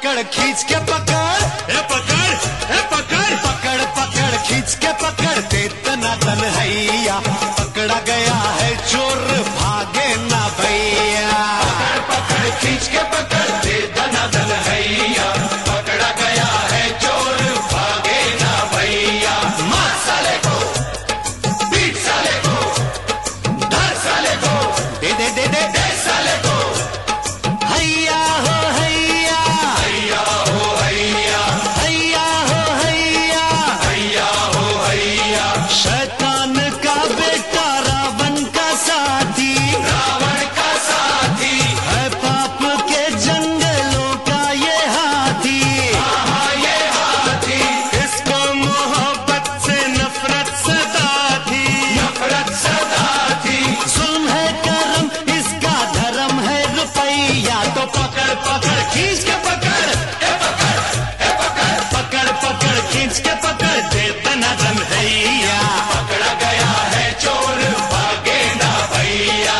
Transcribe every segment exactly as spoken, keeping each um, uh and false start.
पकड़ खींच के पकड़, ए पकड़, ए पकड़, पकड़ पकड़ खींच के पकड़ दे तना तन हैया, पकड़ा गया है चोर भागे ना भैया। पकड़ पकड़ खींच के पकड़ दे तना तन हैया, पकड़ा गया है चोर भागे ना भैया। मार साले को, पीट साले को, धर साले को, दे दे दे दे दे साले को। हैया हो हैया, हैया हो हैया, हैया हो हैया, हैया हो हैया। शैतान का बेटा रावण का साथी, रावण का साथी, है पाप के जंगलों का ये हाथी। हाँ ये हाथी, इसको मोहब्बत से नफरत सदा थी, नफरत सदा थी। जुल्म है करम इसका धर्म है रुपैया। तो पकड़ पकड़ खींच के पकड़, ए पकड़, ए पकड़, पकड़ पकड़ खींच के पकड़ दे तना तन हैया। पकड़ा गया है चोर भागे ना भैया।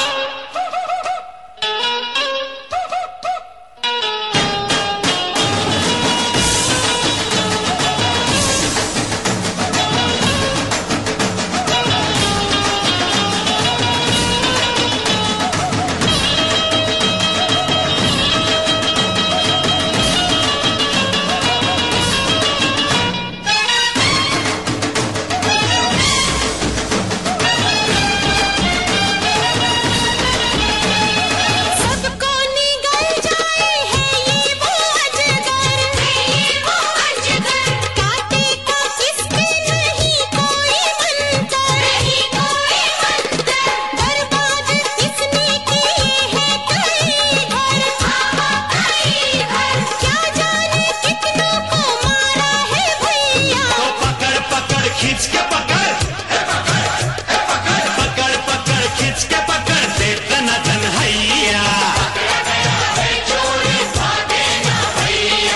सबको निगल जाए है ये वो अजगर, है ये वो अजगर। काटे का किसपे नहीं कोई मंतर, नहीं कोई मंतर। बर्बाद किसने किए हैं कई घर, हाँ कई घर। क्या जाने कितनों को मारा है भैया। तो पकड़ पकड़ खींच के पकड़, ए पकड़, ए पकड़, पकड़ पकड़ खींच के पकड़ दे तना तन हैया। पकड़ा गया है चोर भागे ना भैया।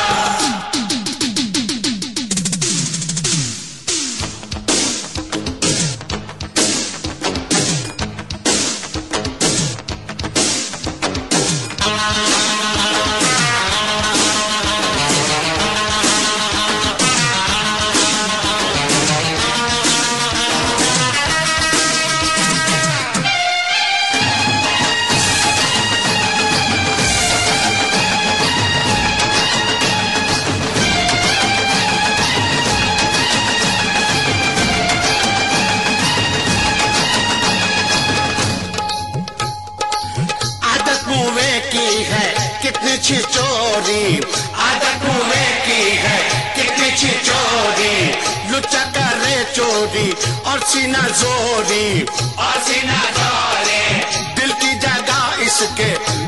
आदत मुँह की है कितनी छिचोरी, आदत मुँह की है कितनी छिचोरी, लुच्चा करे चोरी और सीना जोरी। और सीना जोरे, दिल की जगह इसके